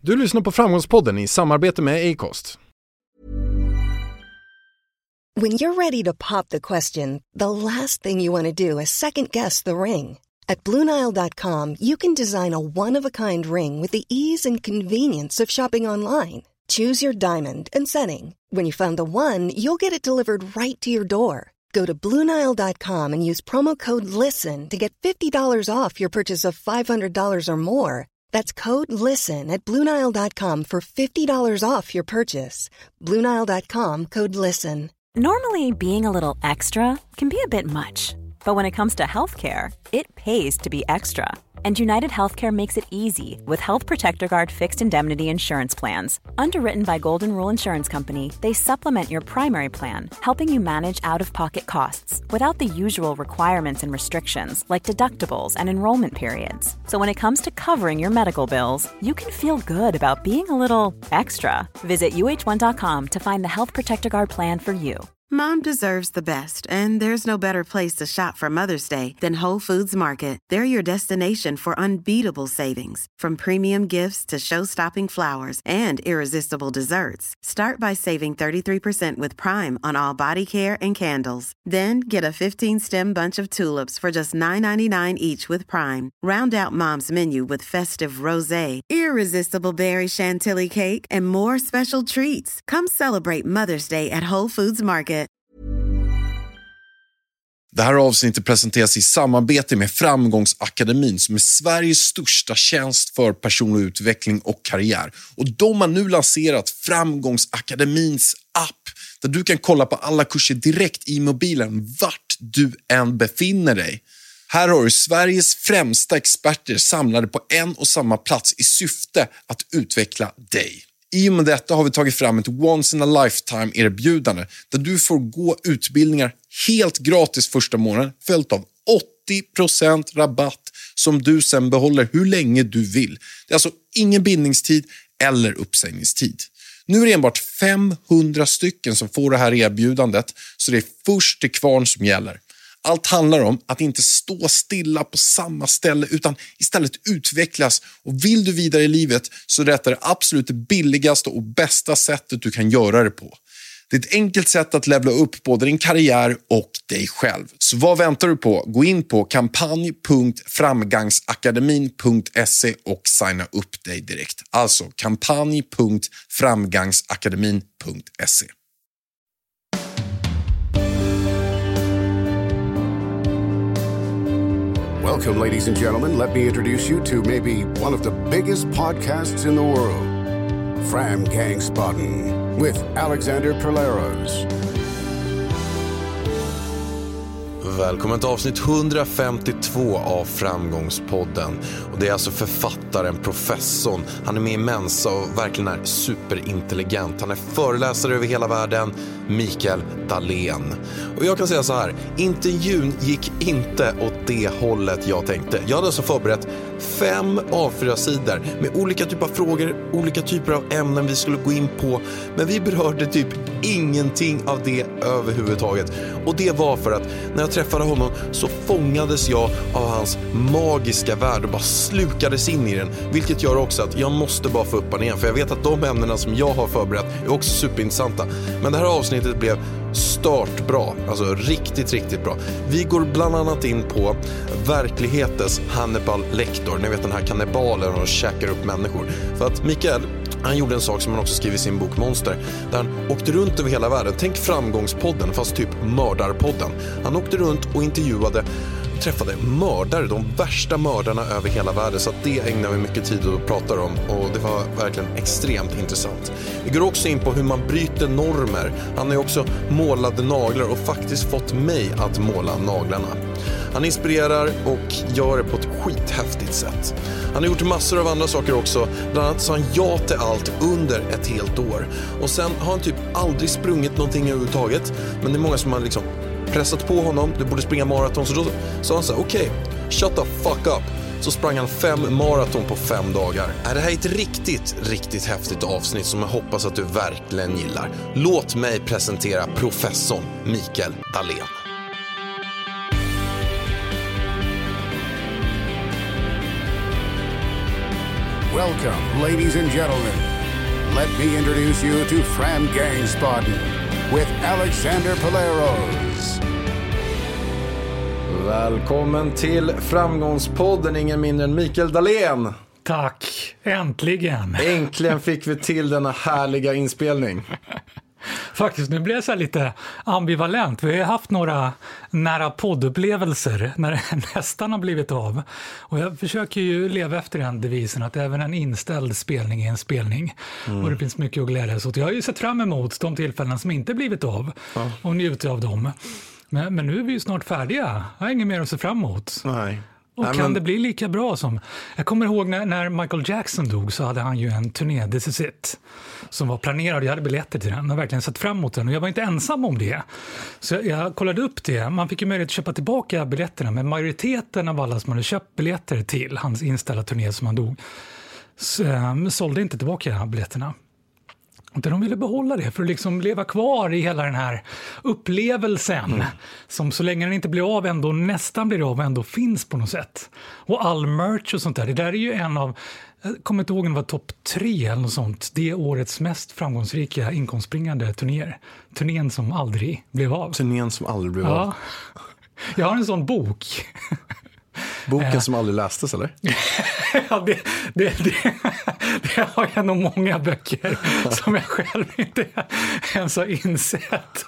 Du lyssnar på Framgångspodden i samarbete med Acast. When you're ready to pop the question, the last thing you want to do is second-guess the ring. At BlueNile.com, you can design a one-of-a-kind ring with the ease and convenience of shopping online. Choose your diamond and setting. When you find the one, you'll get it delivered right to your door. Go to BlueNile.com and use promo code LISTEN to get $50 off your purchase of $500 or more. That's code LISTEN at BlueNile.com for $50 off your purchase. BlueNile.com, code LISTEN. Normally, being a little extra can be a bit much. But when it comes to healthcare, it pays to be extra. And United Healthcare makes it easy with Health Protector Guard fixed indemnity insurance plans. Underwritten by Golden Rule Insurance Company, they supplement your primary plan, helping you manage out-of-pocket costs without the usual requirements and restrictions like deductibles and enrollment periods. So when it comes to covering your medical bills, you can feel good about being a little extra. Visit UH1.com to find the Health Protector Guard plan for you. Mom deserves the best, and there's no better place to shop for Mother's Day than Whole Foods Market. They're your destination for unbeatable savings, from premium gifts to show-stopping flowers and irresistible desserts. Start by saving 33% with Prime on all body care and candles. Then get a 15-stem bunch of tulips for just $9.99 each with Prime. Round out Mom's menu with festive rosé, irresistible berry chantilly cake, and more special treats. Come celebrate Mother's Day at Whole Foods Market. Det här avsnittet presenteras i samarbete med Framgångsakademin som är Sveriges största tjänst för personlig utveckling och karriär. Och de har nu lanserat Framgångsakademins app där du kan kolla på alla kurser direkt i mobilen vart du än befinner dig. Här har du Sveriges främsta experter samlade på en och samma plats i syfte att utveckla dig. I och med detta har vi tagit fram ett once in a lifetime erbjudande där du får gå utbildningar helt gratis första månaden följt av 80% rabatt som du sen behåller hur länge du vill. Det är alltså ingen bindningstid eller uppsägningstid. Nu är det enbart 500 stycken som får det här erbjudandet så det är först till kvarn som gäller. Allt handlar om att inte stå stilla på samma ställe utan istället utvecklas. Och vill du vidare i livet så är det absolut det billigaste och bästa sättet du kan göra det på. Det är ett enkelt sätt att levla upp både din karriär och dig själv. Så vad väntar du på? Gå in på kampanj.framgangsakademin.se och signa upp dig direkt. Alltså kampanj.framgangsakademin.se. Welcome, ladies and gentlemen. Let me introduce you to maybe one of the biggest podcasts in the world, Framgångspodden, with Alexander Perleros. Välkommen till avsnitt 152 av Framgångspodden. Och det är alltså författaren, professorn. Han är med i Mensa och verkligen är superintelligent. Han är föreläsare över hela världen, Mikael Dahlén. Och jag kan säga så här, intervjun gick inte åt det hållet jag tänkte. Jag hade alltså förberett 5 A4-sidor med olika typer av frågor, olika typer av ämnen vi skulle gå in på. Men vi berörde typ ingenting av det överhuvudtaget. Och det var för att när jag träffade honom så fångades jag av hans magiska värld och bara slukades in i den. Vilket gör också att jag måste bara få upp den igen. För jag vet att de ämnena som jag har förberett är också superintressanta. Men det här avsnittet blev startbra, alltså riktigt bra. Vi går bland annat in på verklighetens Hannibal Lecter. Ni vet den här kannibalen och käkar upp människor. För att Mikael, han gjorde en sak som han också skriver i sin bok Monster, där han åkte runt över hela världen. Tänk Framgångspodden fast typ Mördarpodden. Han åkte runt och intervjuade, träffade mördare, de värsta mördarna över hela världen. Så att det ägnar vi mycket tid att prata om och det var verkligen extremt intressant. Vi går också in på hur man bryter normer. Han har ju också målade naglar och faktiskt fått mig att måla naglarna. Han inspirerar och gör det på ett skithäftigt sätt. Han har gjort massor av andra saker också. Bland annat sa han ja till allt under ett helt år. Och sen har han typ aldrig sprungit någonting överhuvudtaget. Men det är många som har liksom pressat på honom. Du borde springa maraton. Så då sa han så här, okej, shut the fuck up. Så sprang han 5 maraton på 5 dagar. Det här är ett riktigt häftigt avsnitt som jag hoppas att du verkligen gillar. Låt mig presentera professorn Mikael Dahlén. Welcome, ladies and gentlemen. Let me introduce you to Fram Gangsbaden with Alexander Paleros. Välkommen till Framgångspodden, ingen mindre än Mikael Dahlén. Tack, äntligen. Äntligen fick vi till denna härliga inspelning. Faktiskt, nu blir jag så här lite ambivalent. Vi har haft några nära poddupplevelser när det nästan har blivit av. Och jag försöker ju leva efter den devisen att även en inställd spelning är en spelning. Och det finns mycket att glädjas åt. Jag har ju sett fram emot de tillfällen som inte blivit av och njuter av dem. Men nu är vi ju snart färdiga. Jag har inget mer att se fram emot. Nej. Och kan det bli lika bra som... Jag kommer ihåg när Michael Jackson dog så hade han ju en turné, This Is It, som var planerad. Jag hade biljetter till den och verkligen sett fram emot den. Och jag var inte ensam om det. Så jag kollade upp det. Man fick ju möjlighet att köpa tillbaka biljetterna. Men majoriteten av alla som hade köpt biljetter till hans inställda turné som han dog sålde inte tillbaka biljetterna. Utan de ville behålla det för att liksom leva kvar i hela den här upplevelsen som så länge den inte blir av ändå nästan blir av ändå finns på något sätt. Och all merch och sånt där, det där är ju en av, jag kommer inte ihåg om det var topp 3 eller något sånt, det är årets mest framgångsrika inkomstbringande turnéer. Turnén som aldrig blev av. Turnén som aldrig blev av. Jag har en sån bok. Boken som aldrig lästes, eller? Ja, det har jag nog många böcker som jag själv inte ens har insett.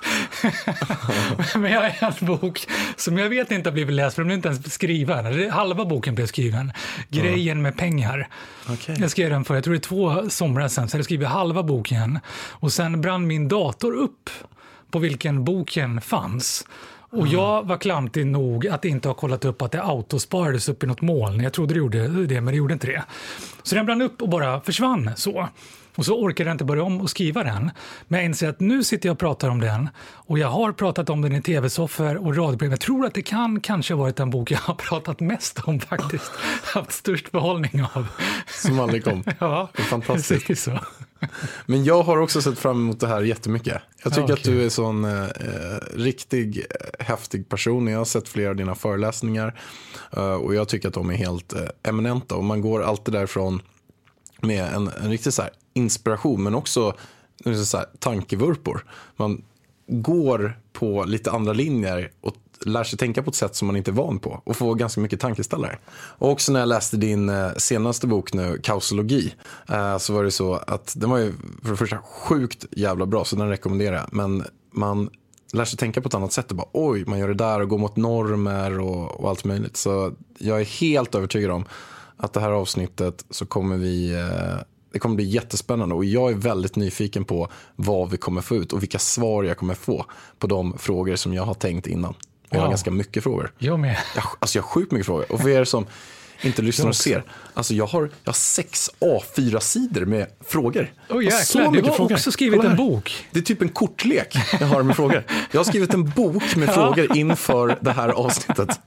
Men jag har en bok som jag vet inte har blivit läst, för den blev inte ens skriven. Halva boken blev skriven. Grejen med pengar. Okay. Jag skrev den för, jag tror det är 2 somrar sedan, så jag skrev halva boken. Och sen brann min dator upp på vilken boken fanns. Och jag var klantig nog att inte ha kollat upp att det autosparades upp i något moln. Jag trodde det gjorde det, men det gjorde inte det. Så den brann upp och bara försvann så. Och så orkade jag inte börja om och skriva den. Men jag inser att nu sitter jag och pratar om den. Och jag har pratat om den i tv-soffer och radioprogram. Jag tror att det kanske ha varit den bok jag har pratat mest om faktiskt. Haft störst behållning av. Som aldrig kom. Ja, det är fantastiskt. Det är så. Men jag har också sett fram emot det här jättemycket. Jag tycker att du är sån riktig häftig person. Jag har sett flera av dina föreläsningar. Och jag tycker att de är helt eminenta. Och man går alltid därifrån med en riktig så här inspiration, men också så här tankevurpor. Man går på lite andra linjer och lär sig tänka på ett sätt som man inte är van på och får ganska mycket tankeställare. Och också när jag läste din senaste bok nu, Kausologi, så var det så att den var ju för det första sjukt jävla bra, så den rekommenderar jag. Men man lär sig tänka på ett annat sätt och bara oj, man gör det där och går mot normer och allt möjligt. Så jag är helt övertygad om att det här avsnittet så kommer det kommer bli jättespännande, och jag är väldigt nyfiken på vad vi kommer få ut och vilka svar jag kommer få på de frågor som jag har tänkt innan. Jag har ganska mycket frågor. Jag med. Jag har sjukt mycket frågor. Och för er som inte lyssnar och ser, alltså jag har 6 A4-sidor med frågor. Jäklar, du har också skrivit en bok. Det är typ en kortlek jag har med frågor. Jag har skrivit en bok med frågor inför det här avsnittet.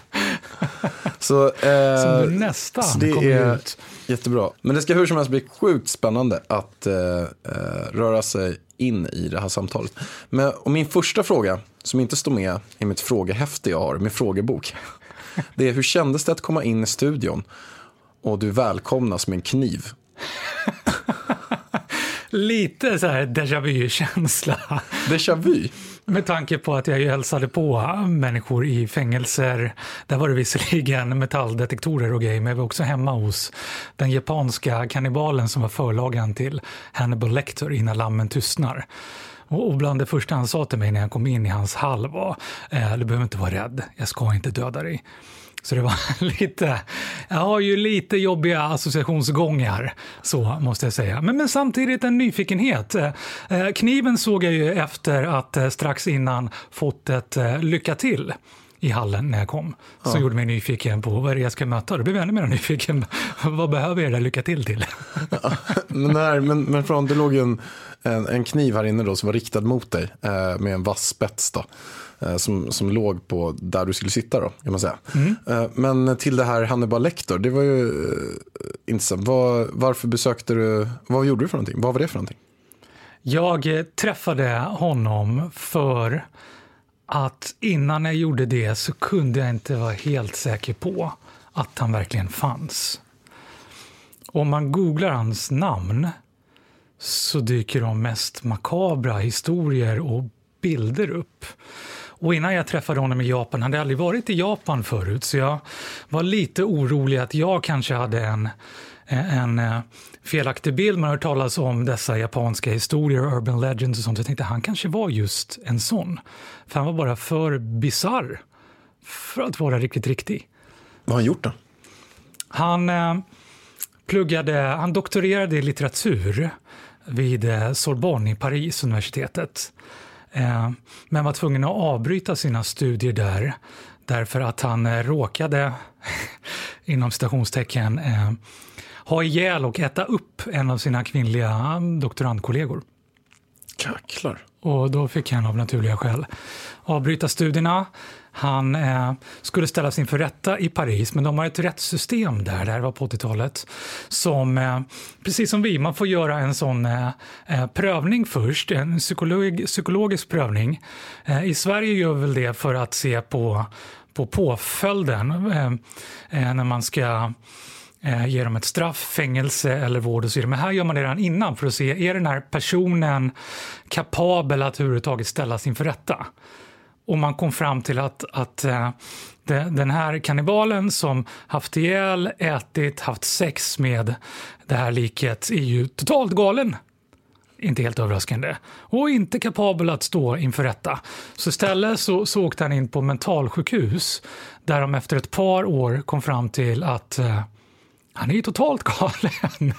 Så som du nästan det kommer ut. Jättebra. Men det ska hur som helst bli sjukt spännande att röra sig in i det här samtalet. Och min första fråga, som inte står med i mitt frågehäfte jag har, min frågebok, det är: hur kändes det att komma in i studion och du välkomnas med en kniv? Lite så här déjà vu-känsla. Déjà vu? Med tanke på att jag ju hälsade på människor i fängelser. Där var det visserligen metalldetektorer och grejer, men jag var också hemma hos den japanska kannibalen som var förlagan till Hannibal Lecter i När lammen tystnar. Och bland det första han sa till mig när jag kom in i hans hall var: du behöver inte vara rädd, jag ska inte döda dig. Så det var jag har ju lite jobbiga associationsgångar, så måste jag säga. Men samtidigt en nyfikenhet. Kniven såg jag ju efter att strax innan fått ett lycka till i hallen när jag kom. Så gjorde mig nyfiken på vad är det jag ska möta. Då blev jag ännu mer nyfiken. Vad behöver jag det lycka till? Ja, men från det låg ju en kniv här inne då som var riktad mot dig med en vass spets då. Som låg på där du skulle sitta då, kan man säga. Men till det här Hannibal Lecter, det var ju intressant. Varför besökte du, vad gjorde du för någonting? Vad var det för någonting? Jag träffade honom för att innan jag gjorde det så kunde jag inte vara helt säker på att han verkligen fanns. om man googlar hans namn så dyker de mest makabra historier och bilder upp. Och innan jag träffade honom i Japan, hade jag aldrig varit i Japan förut, så jag var lite orolig att jag kanske hade en felaktig bild. Man har hört talas om dessa japanska historier, urban legends och sånt. Jag tänkte han kanske var just en sån. För han var bara för bizarr för att vara riktig. Vad har han gjort då? Han doktorerade i litteratur vid Sorbonne i Paris universitetet. Men var tvungen att avbryta sina studier där därför att han råkade inom citationstecken ha ihjäl och äta upp en av sina kvinnliga doktorandkollegor. Kacklar. Och då fick han av naturliga skäl avbryta studierna. Han skulle ställas inför rätta i Paris, men de har ett rättssystem där, det här var på 80-talet, som precis som man får göra en sån prövning först, en psykologisk prövning. I Sverige gör vi väl det för att se på påföljden när man ska ge dem ett straff, fängelse eller vård och så vidare. Men här gör man det redan innan för att se, är den här personen kapabel att överhuvudtaget ställas inför rätta? Och man kom fram till att den här kannibalen som haft ihjäl, ätit, haft sex med det här liket är ju totalt galen. Inte helt överraskande. Och inte kapabel att stå inför rätta. Så istället så åkte han in på mentalsjukhus där de efter ett par år kom fram till att han är ju totalt galen.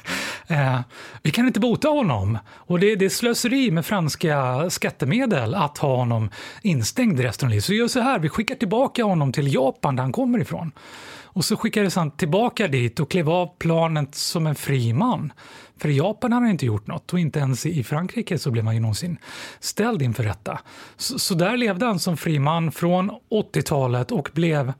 Vi kan inte bota honom. Och det är slöseri med franska skattemedel att ha honom instängd resten av livet. Så gör så här, vi skickar tillbaka honom till Japan där han kommer ifrån. Och så skickades han tillbaka dit och klev av planet som en fri man. För i Japan har han inte gjort något, och inte ens i Frankrike så blev man ju någonsin ställd inför rätta. Så där levde han som fri man från 80-talet och blev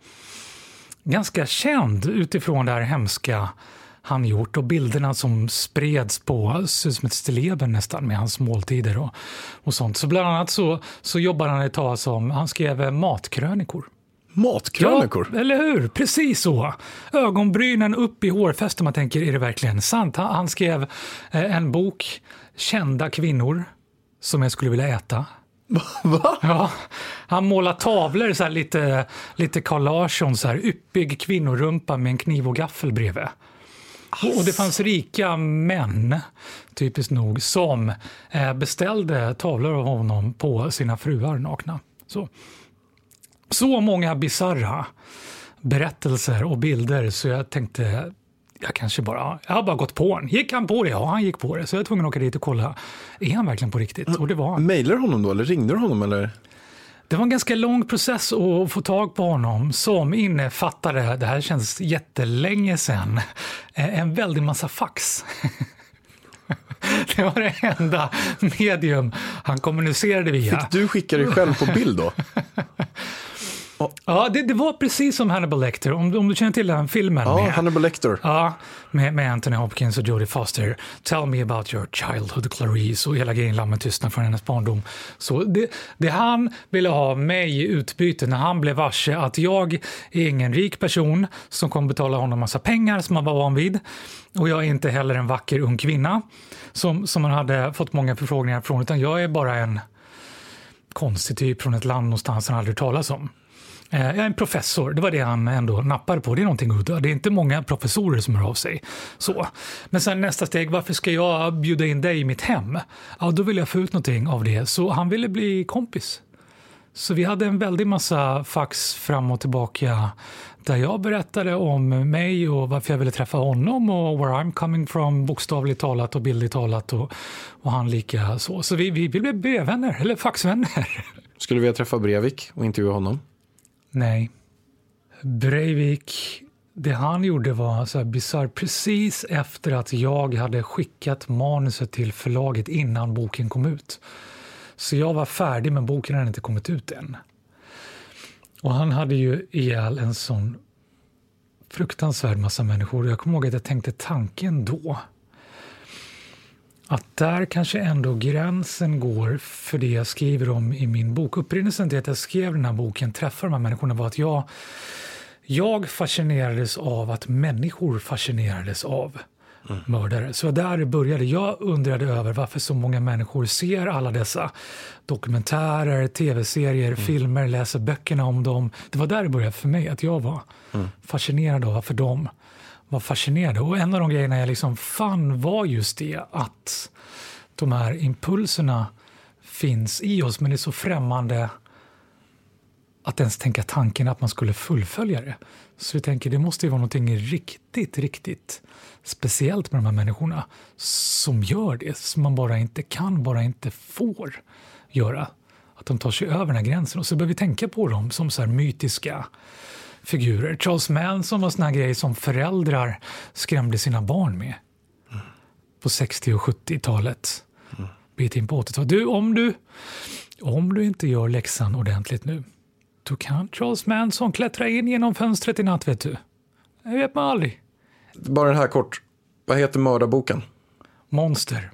ganska känd utifrån det här hemska han gjort, och bilderna som spreds på som ett stilleben nästan med hans måltider och sånt. Så bland annat så jobbar han ett tag som, han skrev matkrönikor. Matkrönikor? Ja, eller hur? Precis så. Ögonbrynen upp i hårfästen, man tänker, är det verkligen sant? Han skrev en bok, Kända kvinnor som jag skulle vilja äta. Va? Ja, han målar tavlor så här lite Carl Larsson, så här yppig kvinnorumpa med en kniv och gaffel bredvid. Och det fanns rika män, typiskt nog, som beställde tavlor av honom på sina fruar nakna. Så många bizarra berättelser och bilder, så jag tänkte jag har bara gått på honom. Gick han på det? Ja, han gick på det. Så jag var tvungen att åka dit och kolla, är han verkligen på riktigt? Och det var han. Mailar du honom då, eller ringde du honom, eller? Det var en ganska lång process att få tag på honom, som innefattade, det här känns jättelänge sedan, en väldig massa fax. Det var det enda medium han kommunicerade via. Fick du skicka dig själv på bild då? Ja, det var precis som Hannibal Lecter, om du känner till den filmen. Ja, Hannibal Lecter. Ja, med Anthony Hopkins och Jodie Foster. Tell me about your childhood, Clarice, och hela grejen Lammet tystnar från hennes barndom. Så det han ville ha mig i utbyte när han blev varse att jag är ingen rik person som kommer betala honom massa pengar som han var van vid. Och jag är inte heller en vacker ung kvinna som man hade fått många förfrågningar från, utan jag är bara en konstig typ från ett land någonstans han aldrig talas om. Jag är en professor, det var det han ändå nappade på. Det är någonting udda, det är inte många professorer som hör av sig. Så. Men sen nästa steg, varför ska jag bjuda in dig i mitt hem? Ja, då vill jag få ut någonting av det. Så han ville bli kompis. Så vi hade en väldig massa fax fram och tillbaka där jag berättade om mig och varför jag ville träffa honom och where I'm coming from, bokstavligt talat och bildligt talat, och han lika så. Så vi blev brevvänner, eller faxvänner. Skulle vi ha träffat Breivik och intervjua honom? Nej. Breivik, det han gjorde var så här bizarrt. Precis efter att jag hade skickat manuset till förlaget innan boken kom ut. Så jag var färdig, men boken hade inte kommit ut än. Och han hade ju ihjäl en sån fruktansvärd massa människor. Jag kommer ihåg att jag tänkte tanken då, att där kanske ändå gränsen går för det jag skriver om i min bok. Upprinnelsen till att jag skrev den här boken, Träffar de här människorna, var att jag fascinerades av att människor fascinerades av mördare. Så där det började. Jag undrade över varför så många människor ser alla dessa dokumentärer, tv-serier, filmer, läser böckerna om dem. Det var där det började för mig, att jag var fascinerad av varför de var fascinerade. Och en av de grejerna jag liksom fann var just det, att de här impulserna finns i oss, men det är så främmande att ens tänka tanken att man skulle fullfölja det. Så vi tänker, det måste ju vara någonting riktigt speciellt med de här människorna som gör det, som man bara inte får göra. Att de tar sig över den här gränsen. Och så börjar vi tänka på dem som så här mytiska figurer. Charles Manson var såna här grejer som föräldrar skrämde sina barn med på 60- och 70-talet. Bit in på 80-talet. Du, om du inte gör läxan ordentligt nu, då kan Charles Manson klättra in genom fönstret i natt, vet du. Jag vet man aldrig. Bara den här kort. Vad heter mördarboken? Monster.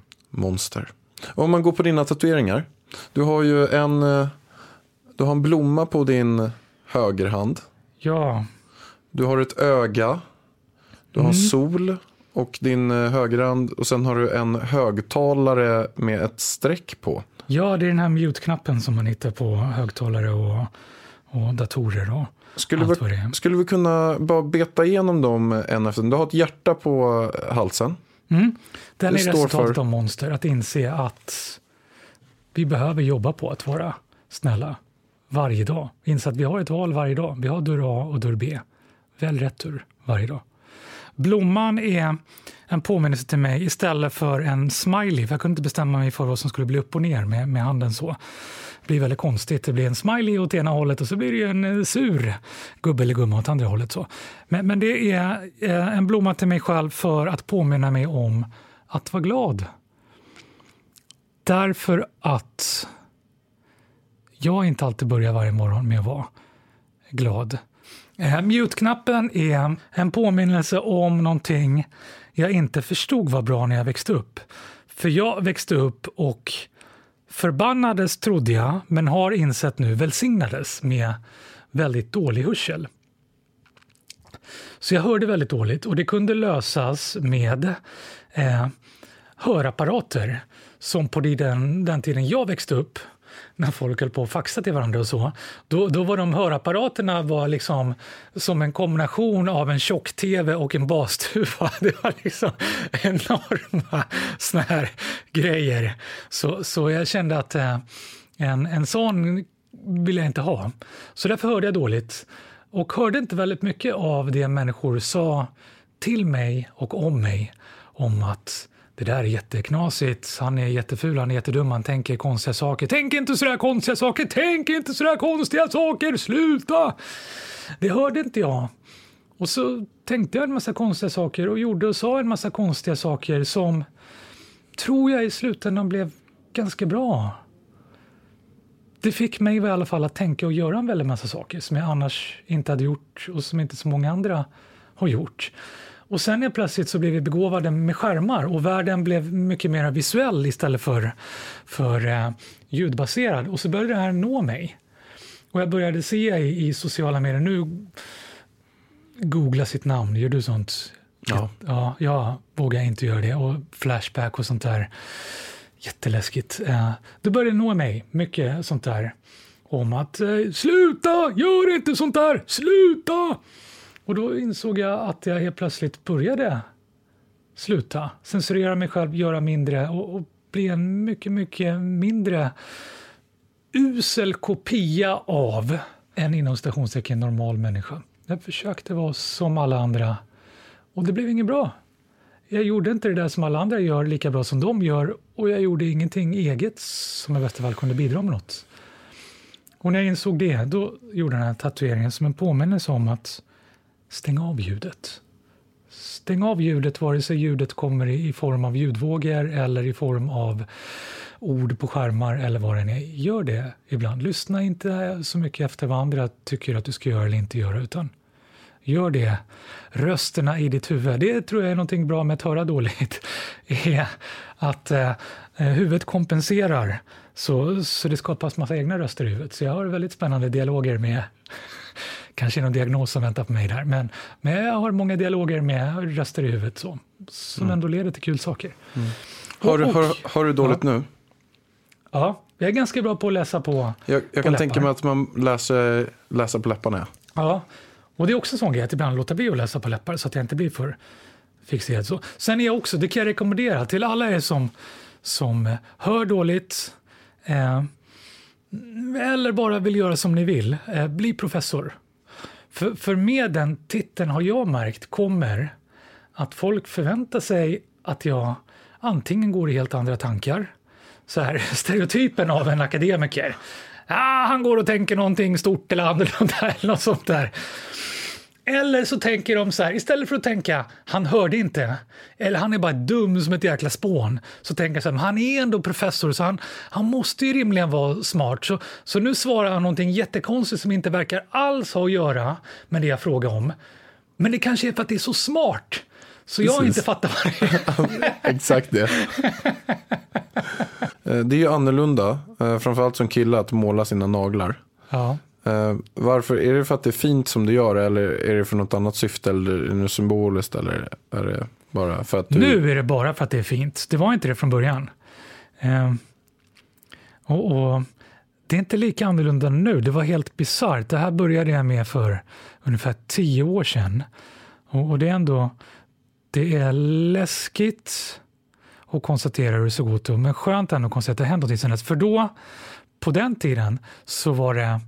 Om man går på dina tatueringar. Du har ju en blomma på din högerhand. Ja. Du har ett öga. Du har sol och din högerhand. Och sen har du en högtalare med ett streck på. Ja, det är den här mute-knappen som man hittar på högtalare och datorer och Skulle vi kunna bara beta igenom dem en efter en? Du har ett hjärta på halsen. Den är resultatet av Monster. Att inse att vi behöver jobba på att vara snälla varje dag. Inse att vi har ett val varje dag. Vi har dörr A och dörr B. Välj rätt dörr varje dag. Blomman är en påminnelse till mig istället för en smiley. För jag kunde inte bestämma mig för vad som skulle bli upp och ner med handen så. Det blir väldigt konstigt. Det blir en smiley åt ena hållet och så blir det ju en sur gubbe eller gumma åt andra hållet. Så. Men det är en blomma till mig själv för att påminna mig om att vara glad. Därför att jag inte alltid börjar varje morgon med att vara glad. Mute-knappen är en påminnelse om någonting jag inte förstod var bra när jag växte upp. För jag växte upp och förbannades trodde jag, men har insett nu välsignades med väldigt dålig hörsel. Så jag hörde väldigt dåligt och det kunde lösas med hörapparater som på den tiden jag växte upp, när folk höll på att faxa till varandra och så, då var de hörapparaterna var liksom som en kombination av en tjock-tv och en bastuva. Det var liksom enorma såna här grejer. Så jag kände att en sån ville jag inte ha. Så därför hörde jag dåligt. Och hörde inte väldigt mycket av det människor sa till mig och om mig. Om att det där är jätteknasigt, han är jätteful, han är jättedum, han tänker konstiga saker. Tänk inte sådär konstiga saker, sluta! Det hörde inte jag. Och så tänkte jag en massa konstiga saker och gjorde och sa en massa konstiga saker som tror jag i slutändan blev ganska bra. Det fick mig i alla fall att tänka och göra en väldigt massa saker som jag annars inte hade gjort och som inte så många andra har gjort. Och sen är plötsligt så blev vi begåvade med skärmar och världen blev mycket mer visuell istället för ljudbaserad. Och så började det här nå mig. Och jag började se i sociala medier, nu googla sitt namn, gör du sånt? Ja. Ja, jag vågar inte göra det. Och Flashback och sånt där, jätteläskigt. Då började det nå mig mycket sånt där om att sluta, gör inte sånt där, sluta! Och då insåg jag att jag helt plötsligt började sluta. Censurera mig själv, göra mindre och bli en mycket, mycket mindre usel kopia av en inom stationstecken normal människa. Jag försökte vara som alla andra och det blev inget bra. Jag gjorde inte det där som alla andra gör lika bra som de gör och jag gjorde ingenting eget som jag bäst fall kunde bidra med något. Och när jag insåg det, då gjorde den här tatueringen som en påminnelse om att stäng av ljudet. Stäng av ljudet vare sig ljudet kommer i form av ljudvågor eller i form av ord på skärmar eller vad det är. Gör det ibland. Lyssna inte så mycket efter vad andra tycker att du ska göra eller inte göra, utan gör det. Rösterna i ditt huvud, det tror jag är någonting bra med att höra dåligt, är att huvudet kompenserar så det skapas massa egna röster i huvudet. Så jag har väldigt spännande dialoger med kanske någon diagnos som väntar på mig där. Men jag har många dialoger med röster i huvudet som ändå leder till kul saker. Har du dåligt nu? Ja, jag är ganska bra på att läsa på Jag kan tänka mig att man läser på läpparna. Ja, och det är också sån grej att ibland låta bli att läsa på läppar så att jag inte blir för fixerad. Så. Sen är jag också, det kan jag rekommendera till alla er som hör dåligt eller bara vill göra som ni vill. Bli professor. För med den titeln har jag märkt kommer att folk förväntar sig att jag antingen går i helt andra tankar. Så här, stereotypen av en akademiker. Han går och tänker någonting stort eller annorlunda eller något sånt där. Eller så tänker de så här, istället för att tänka han hörde inte, eller han är bara dum som ett jäkla spån, så tänker jag så här, han är ändå professor så han måste ju rimligen vara smart. Så nu svarar han någonting jättekonstigt som inte verkar alls ha att göra med det jag frågar om. Men det kanske är för att det är så smart. Så jag inte fattar vad det är. Exakt det. Det är ju annorlunda, framförallt som kille, att måla sina naglar. Ja. Varför? Är det för att det är fint som du gör, eller är det för något annat syfte, eller är det symboliskt, eller är det bara för att du... Nu är det bara för att det är fint. Det var inte det från början. Och det är inte lika annorlunda nu. Det var helt bizarrt. Det här började jag med för ungefär 10 år sedan. Och det är ändå... Det är läskigt att konstatera hur det såg ut, men skönt ändå att konstatera att det hände något sedan dess. För då, på den tiden, så var det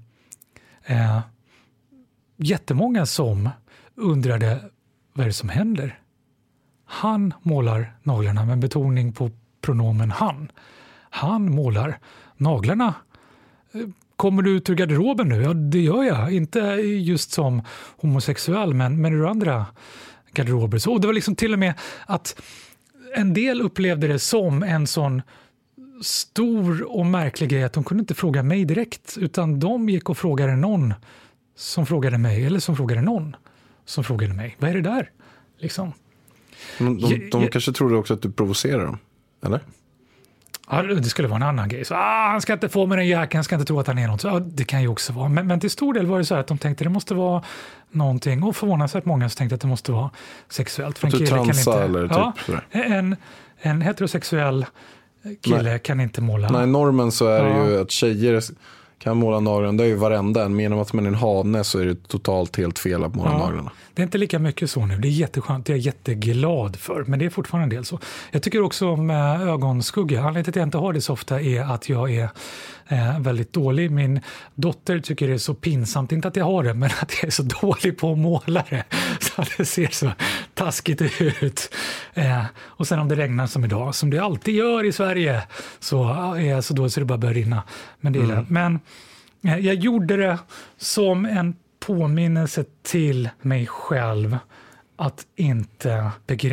jättemånga som undrade vad är det som händer. Han målar naglarna med betoning på pronomen han. Han målar naglarna. Kommer du ut ur garderoben nu? Ja, det gör jag. Inte just som homosexuell, men ur andra garderober. Så det var liksom till och med att en del upplevde det som en sån stor och märklig grej att de kunde inte fråga mig direkt, utan de gick och frågade någon som frågade mig, eller som frågade någon som frågade mig. Vad är det där? Liksom. De kanske trodde också att du provocerar dem, eller? Ja, det skulle vara en annan grej. Så, han ska inte få med den jäkeln, han ska inte tro att han är något. Så, det kan ju också vara. Men till stor del var det så att de tänkte att det måste vara någonting. Och förvånansvärt många som tänkte att det måste vara sexuellt. För en kille kan inte, eller typ en heterosexuell kille kan inte måla. Nej, normen så är det ju att tjejer kan måla naglarna. Det är ju varenda en. Men genom att man är en hane så är det totalt helt fel att måla naglarna. Det är inte lika mycket så nu. Det är jätteskönt. Det är jag jätteglad för. Men det är fortfarande en del så. Jag tycker också om ögonskugga. Anledningen till att jag inte har det så ofta är att jag är väldigt dålig. Min dotter tycker det är så pinsamt. Inte att jag har det, men att jag är så dålig på att måla det. Så att det ser så taskigt ut. Och sen om det regnar som idag, som det alltid gör i Sverige, så är jag så dålig så det bara börjar rinna. Men det är det. Men jag gjorde det som en påminnelse till mig själv att inte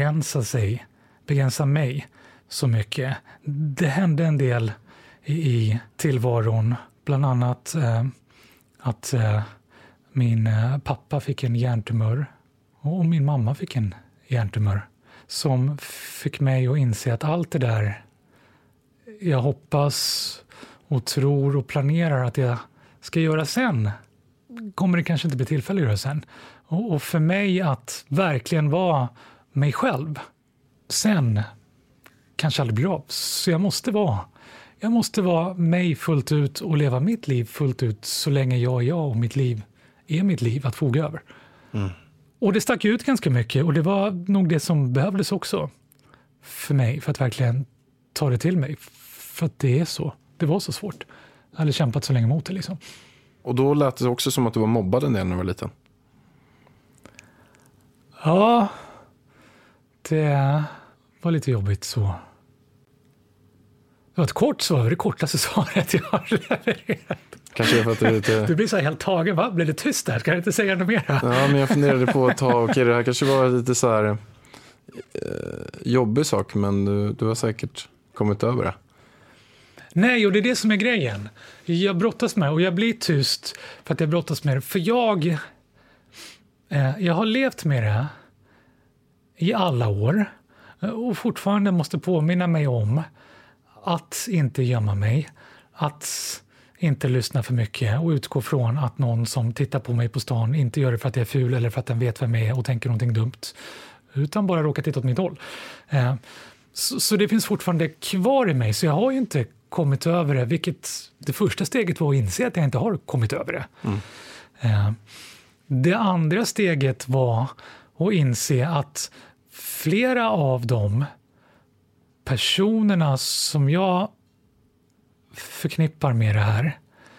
begränsa mig så mycket. Det hände en del i tillvaron, bland annat att min pappa fick en hjärntumör och min mamma fick en hjärntumör som fick mig att inse att allt det där jag hoppas och tror och planerar att jag ska göra sen kommer det kanske inte bli tillfälle att göra sen. Och för mig att verkligen vara mig själv sen kanske aldrig blir av. Så jag måste vara mig fullt ut och leva mitt liv fullt ut så länge jag är jag och mitt liv är mitt liv att foga över. Och det stack ut ganska mycket och det var nog det som behövdes också för mig för att verkligen ta det till mig. För att det är så. Det var så svårt. Jag hade kämpat så länge mot det liksom. Och då lät det också som att du var mobbad en del när du var liten. Ja, det var lite jobbigt så. Det var ett kort svar, det kortaste svaret jag har levererat. Kanske för att du är lite... Du blir så här helt tagen, va? Blir det tyst där? Ska jag inte säga något mer? Ja, men jag funderade på att det här kanske var lite så här jobbig sak, men du har säkert kommit över det. Nej, och det är det som är grejen. Jag brottas med och jag blir tyst för att jag brottas med det. För jag har levt med det i alla år och fortfarande måste påminna mig om att inte gömma mig. Att inte lyssna för mycket och utgå från att någon som tittar på mig på stan inte gör det för att jag är ful eller för att den vet vem jag är och tänker någonting dumt, utan bara råkar titta åt mitt håll. Så det finns fortfarande kvar i mig, så jag har ju inte kommit över det, vilket det första steget var att inse att jag inte har kommit över det. Det andra steget var att inse att flera av de personerna som jag förknippar med det här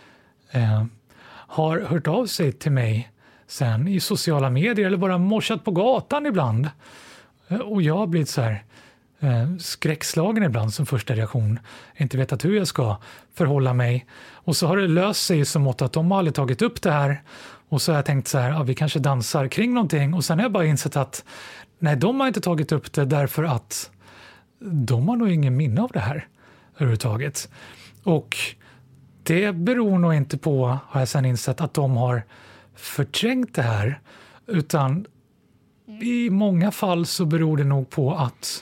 har hört av sig till mig sen i sociala medier eller bara morsat på gatan ibland. Och jag har blivit så här skräckslagen ibland som första reaktion. Inte vetat hur jag ska förhålla mig. Och så har det löst sig som att de har aldrig tagit upp det här. Och så har jag tänkt så här, vi kanske dansar kring någonting. Och sen har jag bara insett att nej, de har inte tagit upp det därför att de har nog ingen minne av det här överhuvudtaget. Och det beror nog inte på, har jag sen insett, att de har förträngt det här, utan i många fall så beror det nog på att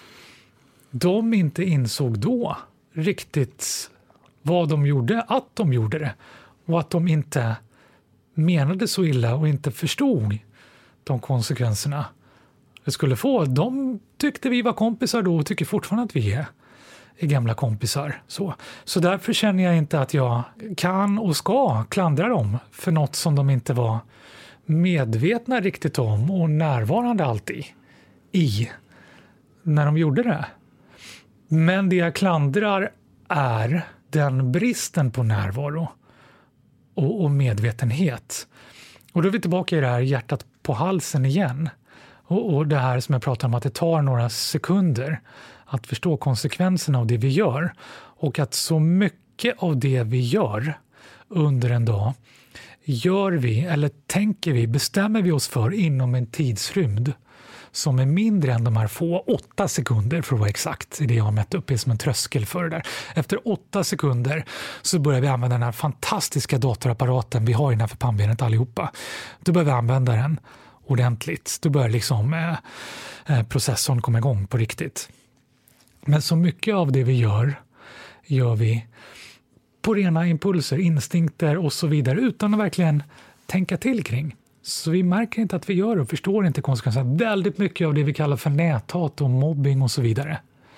de inte insåg då riktigt vad de gjorde, att de gjorde det, och att de inte menade så illa och inte förstod de konsekvenserna det skulle få. De tyckte vi var kompisar då och tycker fortfarande att vi är gamla kompisar. Så därför känner jag inte att jag kan och ska klandra dem för något som de inte var medvetna riktigt om och närvarande alltid i när de gjorde det. Men det jag klandrar är den bristen på närvaro och medvetenhet. Och då är vi tillbaka i det här hjärtat på halsen igen. Och det här som jag pratar om, att det tar några sekunder att förstå konsekvenserna av det vi gör. Och att så mycket av det vi gör under en dag gör vi, eller tänker vi, bestämmer vi oss för inom en tidsrymd som är mindre än de här få 8 sekunder, för att vara exakt, i det jag har mätt upp är som en tröskel för det där. Efter 8 sekunder så börjar vi använda den här fantastiska datorapparaten vi har innanför pannbenet allihopa. Då börjar vi använda den ordentligt. Då börjar liksom processorn komma igång på riktigt. Men så mycket av det vi gör vi på rena impulser, instinkter och så vidare, utan att verkligen tänka till kring. Så vi märker inte att vi gör det och förstår inte konsekvenserna. Väldigt mycket av det vi kallar för näthat och mobbing och så vidare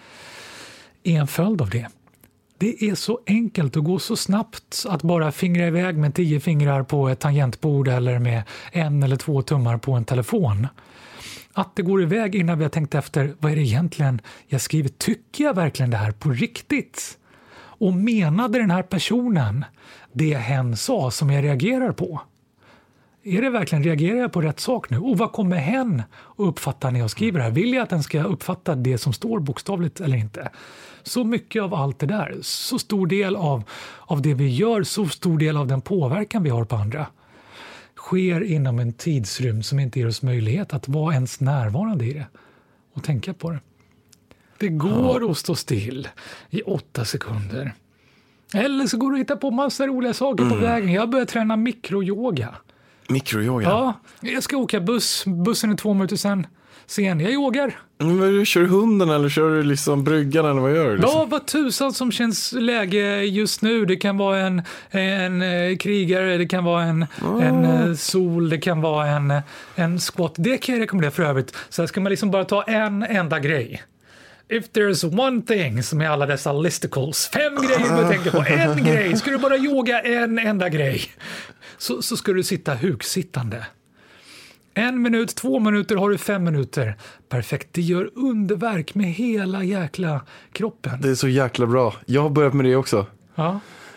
är en följd av det. Det är så enkelt och går så snabbt att bara fingra iväg med 10 fingrar på ett tangentbord eller med 1 eller 2 tummar på en telefon. Att det går iväg innan vi har tänkt efter, vad är det egentligen jag skriver? Tycker jag verkligen det här på riktigt? Och menade den här personen det hen sa som jag reagerar på? Är det verkligen, reagerar jag på rätt sak nu? Och vad kommer hen att uppfatta när jag skriver här? Vill jag att den ska uppfatta det som står bokstavligt eller inte? Så mycket av allt det där, så stor del av det vi gör, så stor del av den påverkan vi har på andra sker inom en tidsrymd som inte ger oss möjlighet att vara ens närvarande i det och tänka på det. Det går att stå still i 8 sekunder. Eller så går det att hitta på massa roliga saker på vägen. Jag börjar träna mikroyoga. Mikroyoga? Ja, jag ska åka buss. Bussen är 2 minuter sen. Jag yogar. Men kör du hunden eller kör du liksom bryggan eller vad gör du? Liksom? Ja, vad tusan som känns läge just nu. Det kan vara en krigare, det kan vara en sol, det kan vara en squat. Det kan jag rekommendera för övrigt. Så här ska man liksom bara ta en enda grej. If there's one thing, som är alla dessa listicles, 5 grejer du tänker på, en grej, ska du bara yoga en enda grej, så ska du sitta huksittande. 1 minut, 2 minuter, har du 5 minuter. Perfekt, det gör underverk med hela jäkla kroppen. Det är så jäkla bra. Jag har börjat med det också. Ja.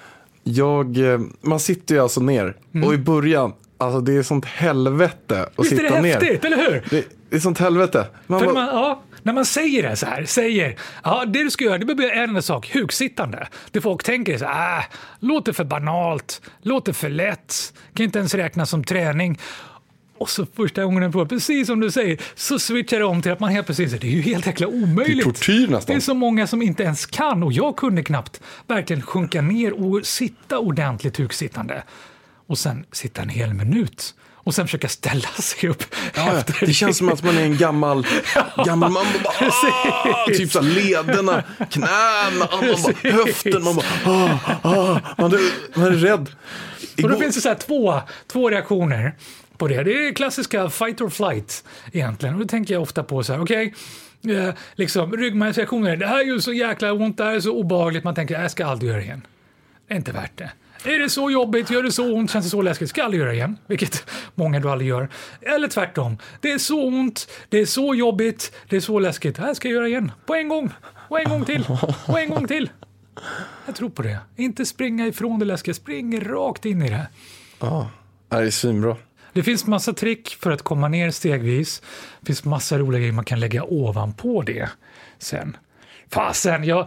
Man sitter ju alltså ner. Och i början, alltså det är sånt helvete att sitta ner. Visst är det häftigt, eller hur? Det är sånt helvete. När man säger det så här, det du ska göra, det blir en sak, huksittande. Det folk tänker så här, låter för banalt, låter för lätt, kan inte ens räknas som träning. Och så första gången på, precis som du säger, så switchar det om till att man helt precis, det är ju helt jäkla omöjligt. Det är tortyr nästan. Det är så många som inte ens kan, och jag kunde knappt verkligen sjunka ner och sitta ordentligt huksittande. Och sen sitta en hel minut Och sen försöka ställa sig upp. Det känns som att man är en gammal man bara, typ så här lederna, knäna, höften, man bara, man är rädd. Och då finns det så här två reaktioner på det. Det är klassiska fight or flight egentligen. Och då tänker jag ofta på så här, okej, liksom ryggmärgsreaktioner, det här är ju så jäkla ont, det här är så obehagligt, man tänker, jag ska aldrig göra det igen. Det är inte värt det. Är det så jobbigt, gör det så ont, känns det så läskigt, ska aldrig göra det igen, vilket många då aldrig gör. Eller tvärtom, det är så ont, det är så jobbigt, det är så läskigt, det här ska jag göra igen, på en gång, och en gång till, och en gång till. Jag tror på det. Inte springa ifrån det läskiga, springa rakt in i det. Ja, det är svinbra. Det finns massa trick för att komma ner stegvis. Det finns massa roliga grejer man kan lägga ovanpå det sen. Fasen, jag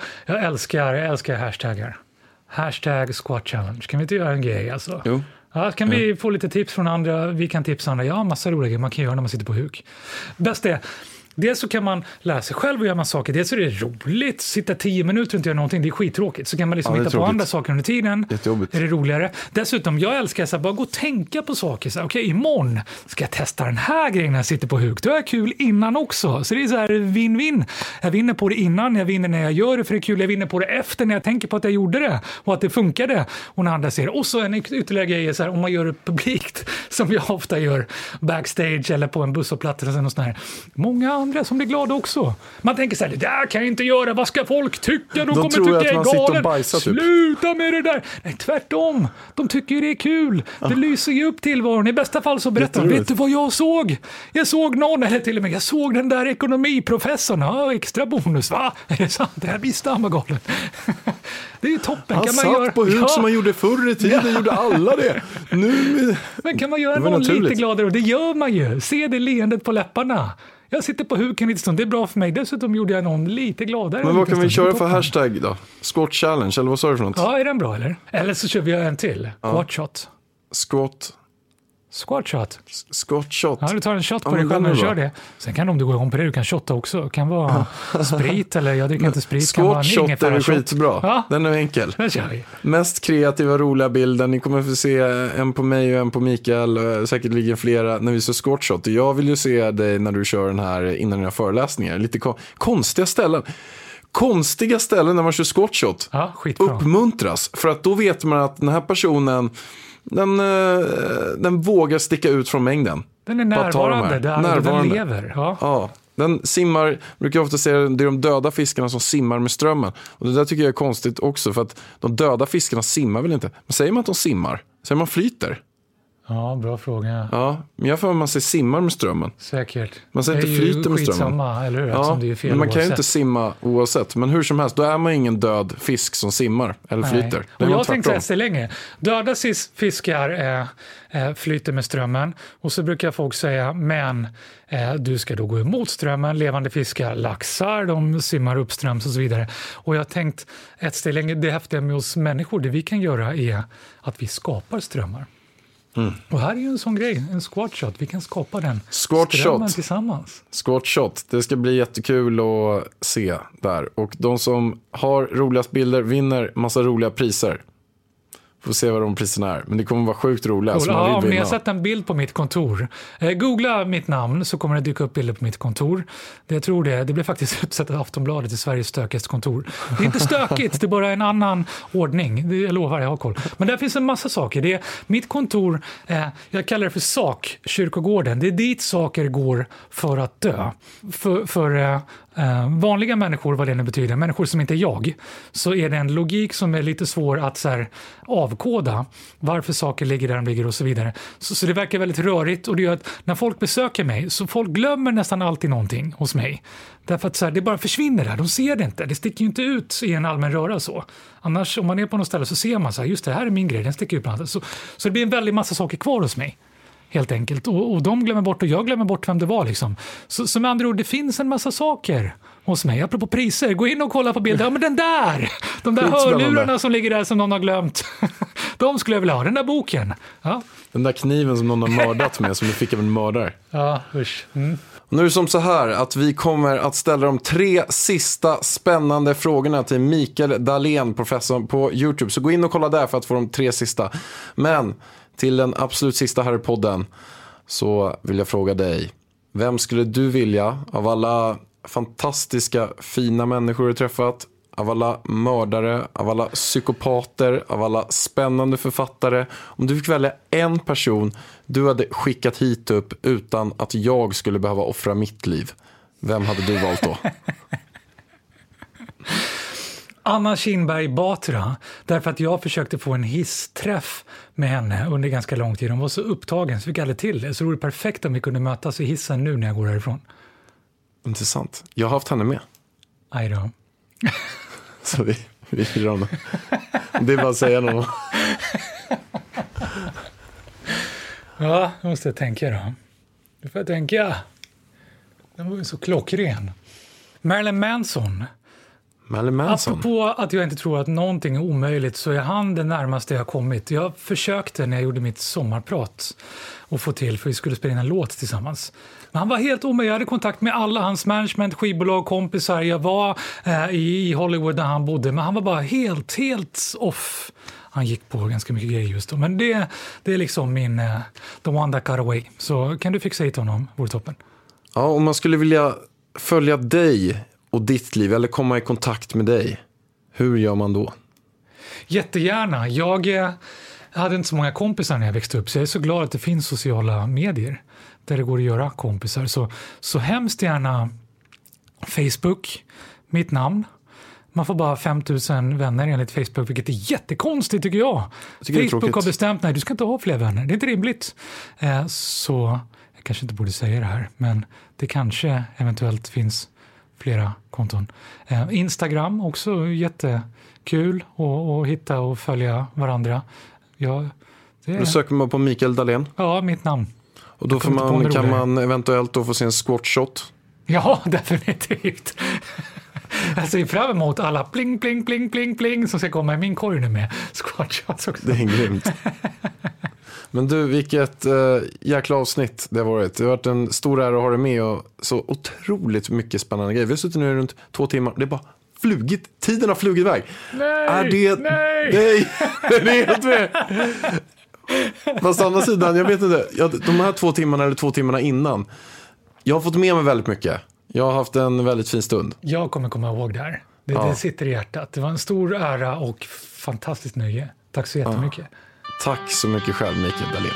älskar hashtaggar. Hashtag squat challenge. Kan vi inte göra en grej alltså? Jo. Ja, kan vi få lite tips från andra? Vi kan tipsa andra. Ja, massa roliga grejer man kan göra när man sitter på huk. Bäst är, dels så kan man lära sig själv och göra massa saker. Dels är det roligt. Sitta 10 minuter och inte göra någonting. Det är skittråkigt. Så kan man liksom hitta på andra saker under tiden. Är det roligare. Dessutom, jag älskar så här, bara gå och tänka på saker. Så här, okej, imorgon ska jag testa den här grejen när jag sitter på huk. Då är jag kul innan också. Så det är så här win-win. Jag vinner på det innan. Jag vinner när jag gör det för det är kul. Jag vinner på det efter när jag tänker på att jag gjorde det. Och att det funkade. Och när andra ser det. Och så en ytterligare grej är så här, om man gör det publikt. Som jag ofta gör backstage eller på en busshållplats eller något sånt här. Många andra som blir glada också. Man tänker så här, det där kan jag inte göra, vad ska folk tycka? De kommer tycka jag är galen. Bajsar, typ. Sluta med det där. Nej, tvärtom. De tycker det är kul. Det lyser ju upp tillvaron. I bästa fall så berättar de, vet du vad jag såg? Jag såg någon, eller till och med, jag såg den där ekonomiprofessorn. Ja, extra bonus, va? Är det sant? Det här visste han var galen. Det är ju toppen. Han kan man satt göra... på huk som man gjorde förr i tiden, gjorde alla det. Nu... Men kan man göra någon lite gladare? Och det gör man ju. Se det leendet på läpparna. Jag sitter på huken lite stund, det är bra för mig. Dessutom gjorde jag någon lite gladare. Men vad kan vi köra för hashtag då? Squat challenge, eller vad sa du för något? Ja, är den bra eller? Eller så kör vi en till. Squat shot. Squat shot. Squat shot. Ja, du tar en shot på dig själv och kör det. Sen kan om du går om på det, du kan shotta också. Det kan vara sprit eller jag dricker inte sprit. Squat shot är skitbra. Ja. Den är enkel. Den kör vi. Mest kreativa, roliga bilden. Ni kommer få se en på mig och en på Mikael. Säkert ligger flera när vi ser squat shot. Jag vill ju se dig när du kör den här innan dina föreläsningar. Lite konstiga ställen. Konstiga ställen när man kör squat shot. Ja, skitbra. Uppmuntras. För att då vet man att den här personen den vågar sticka ut från mängden. Den är närvarande, den lever. Ja, den simmar, brukar jag ofta säga, det är de döda fiskarna som simmar med strömmen. Och det där tycker jag är konstigt också, för att de döda fiskarna simmar väl inte. Men säger man att de simmar? Säger man flyter? Ja, bra fråga. Ja, men jag får man säger simmar med strömmen. Säkert. Man säger inte flyter med strömmen. Eller hur? Ja, det är fel men man kan ju oavsett. inte simma oavsett. Men hur som helst, då är man ingen död fisk som simmar eller flyter. Och jag tänkte efter länge. Döda fiskar flyter med strömmen. Och så brukar folk säga, men du ska då gå emot strömmen. Levande fiskar, laxar, de simmar uppströms och så vidare. Och jag har tänkt ett steg längre, det häftiga med oss människor, det vi kan göra är att vi skapar strömmar. Och här är ju en sån grej, en squat shot. Vi kan skapa den strömmen tillsammans. Squat shot, det ska bli jättekul att se där. Och de som har roligast bilder vinner massa roliga priser. Får se vad de priserna är. Men det kommer vara sjukt roliga. Cool. Ja, om ni har sett en bild på mitt kontor. Googla mitt namn så kommer det dyka upp bilder på mitt kontor. Jag tror det blir faktiskt utsett av Aftonbladet i Sveriges stökigaste kontor. Det är inte stökigt, det är bara en annan ordning. Jag lovar, jag har koll. Men där finns en massa saker. Det är mitt kontor, jag kallar det för kyrkogården. Det är dit saker går för att dö. För vanliga människor, vad det nu betyder, människor som inte är jag, så är det en logik som är lite svår att så här, avkoda varför saker ligger där de ligger och så vidare. Så det verkar väldigt rörigt, och det gör att när folk besöker mig så folk glömmer nästan alltid någonting hos mig. Därför att så här, det bara försvinner där, de ser det inte. Det sticker ju inte ut i en allmän röra så. Annars om man är på något ställe så ser man så här, just det här är min grej, den sticker ut på något. Så det blir en väldigt massa saker kvar hos mig. Helt enkelt. Och de glömmer bort och jag glömmer bort vem det var liksom. Så med andra ord, det finns en massa saker hos mig. Apropå priser, gå in och kolla på bilder. Ja, men den där! De där hörlurarna som ligger där som någon har glömt. De skulle jag vilja ha. Den där boken. Ja. Den där kniven som någon har mördat med, som du fick av en mördare. Ja, usch. Nu är det som så här att vi kommer att ställa de 3 sista spännande frågorna till Mikael Dahlén, professor på YouTube. Så gå in och kolla där för att få de 3 sista. Men till den absolut sista här i podden. så vill jag fråga dig. Vem skulle du vilja av alla fantastiska, fina människor du träffat, av alla mördare, av alla psykopater, av alla spännande författare, om du fick välja en person du hade skickat hit upp utan att jag skulle behöva offra mitt liv, vem hade du valt då? Anna Kinberg Batra, därför att jag försökte få en hissträff med henne under ganska lång tid. Hon var så upptagen så fick aldrig till det. Så det vore perfekt om vi kunde mötas i hissen nu när jag går härifrån. Intressant. Jag har haft henne med. Aj då. Så vi firar honom. Det är bara att säga något. Ja, det måste jag tänka då. Det får jag tänka. Den var ju så klockren. Marilyn Manson. Apropå att jag inte tror att någonting är omöjligt så är han det närmaste jag har kommit. Jag försökte när jag gjorde mitt sommarprat och få till för vi skulle spela in en låt tillsammans. Men han var helt omöjlig. Jag hade kontakt med alla hans management, skivbolag, kompisar. Jag var i Hollywood där han bodde men han var bara helt off. Han gick på ganska mycket grejer just då. Men det är liksom min the one that got away. Så kan du fixa hit honom, vore toppen. Ja, om man skulle vilja följa dig och ditt liv eller komma i kontakt med dig, hur gör man då? Jättegärna. Jag hade inte så många kompisar när jag växte upp så jag är så glad att det finns sociala medier där det går att göra kompisar. Så hemskt gärna Facebook, mitt namn. Man får bara 5000 vänner enligt Facebook, vilket är jättekonstigt tycker jag. Facebook har bestämt, nej du ska inte ha fler vänner, det är inte rimligt. Så jag kanske inte borde säga det här, men det kanske eventuellt finns flera konton. Instagram också jättekul att hitta och följa varandra. Då söker man på Mikael Dahlén. Ja, mitt namn. Och då kan man eventuellt då få se en squat shot. Ja, definitivt. Jag ser fram emot alla pling, pling, pling, pling, pling som ska komma i min korg nu med squat shots också. Det är grymt. Men du, vilket jäkla avsnitt det har varit. Det har varit en stor ära att ha dig med och så otroligt mycket spännande grejer. Vi har suttit nu runt 2 timmar. Det är bara flugit. Tiden har flugit iväg. Nej! Nej! Det är helt med. Fast å andra sidan, jag vet inte. De här 2 timmarna eller 2 timmarna innan. Jag har fått med mig väldigt mycket. Jag har haft en väldigt fin stund. Jag kommer komma ihåg det här. Det sitter i hjärtat. Det var en stor ära och fantastiskt nöje. Tack så jättemycket. Tack så mycket själv, Mikael Dahlén.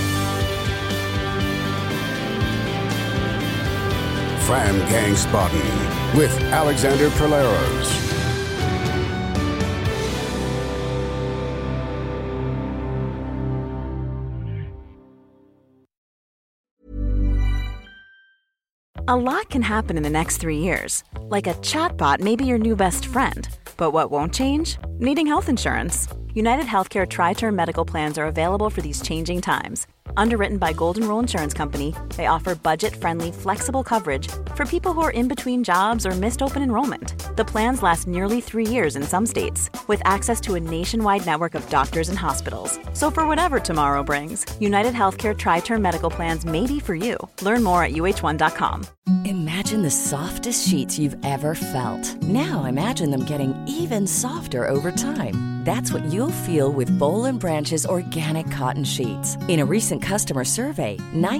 Fram Gangsbotten with Alexander Polaros. A lot can happen in the next 3 years. Like a chatbot may be your new best friend. But what won't change? Needing health insurance. United Healthcare Tri-Term Medical Plans are available for these changing times. Underwritten by Golden Rule Insurance Company, they offer budget-friendly, flexible coverage for people who are in between jobs or missed open enrollment. The plans last nearly 3 years in some states, with access to a nationwide network of doctors and hospitals. So for whatever tomorrow brings, United Healthcare Tri-Term Medical Plans may be for you. Learn more at uh1.com. Imagine the softest sheets you've ever felt. Now imagine them getting even softer over time. That's what you'll feel with Boll & Branch's organic cotton sheets. In a recent customer survey,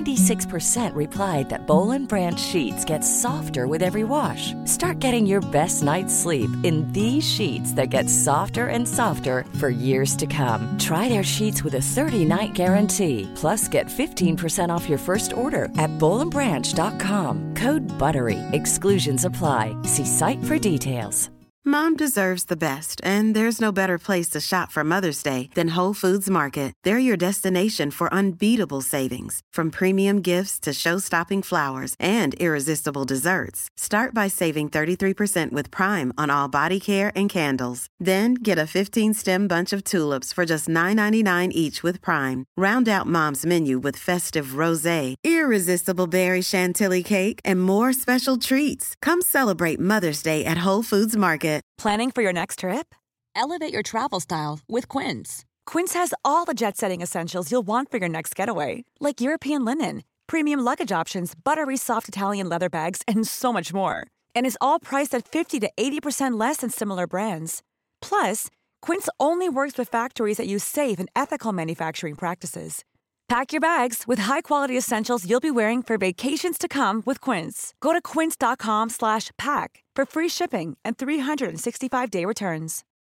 96% replied that Boll & Branch sheets get softer with every wash. Start getting your best night's sleep in these sheets that get softer and softer for years to come. Try their sheets with a 30-night guarantee. Plus, get 15% off your first order at bollandbranch.com. Code BUTTERY. Exclusions apply. See site for details. Mom deserves the best, and there's no better place to shop for Mother's Day than Whole Foods Market. They're your destination for unbeatable savings, from premium gifts to show-stopping flowers and irresistible desserts. Start by saving 33% with Prime on all body care and candles. Then get a 15-stem bunch of tulips for just $9.99 each with Prime. Round out Mom's menu with festive rosé, irresistible berry chantilly cake, and more special treats. Come celebrate Mother's Day at Whole Foods Market. Planning for your next trip? Elevate your travel style with Quince. Quince has all the jet-setting essentials you'll want for your next getaway, like European linen, premium luggage options, buttery soft Italian leather bags, and so much more. And is all priced at 50 to 80% less than similar brands. Plus, Quince only works with factories that use safe and ethical manufacturing practices. Pack your bags with high-quality essentials you'll be wearing for vacations to come with Quince. Go to quince.com/pack for free shipping and 365-day returns.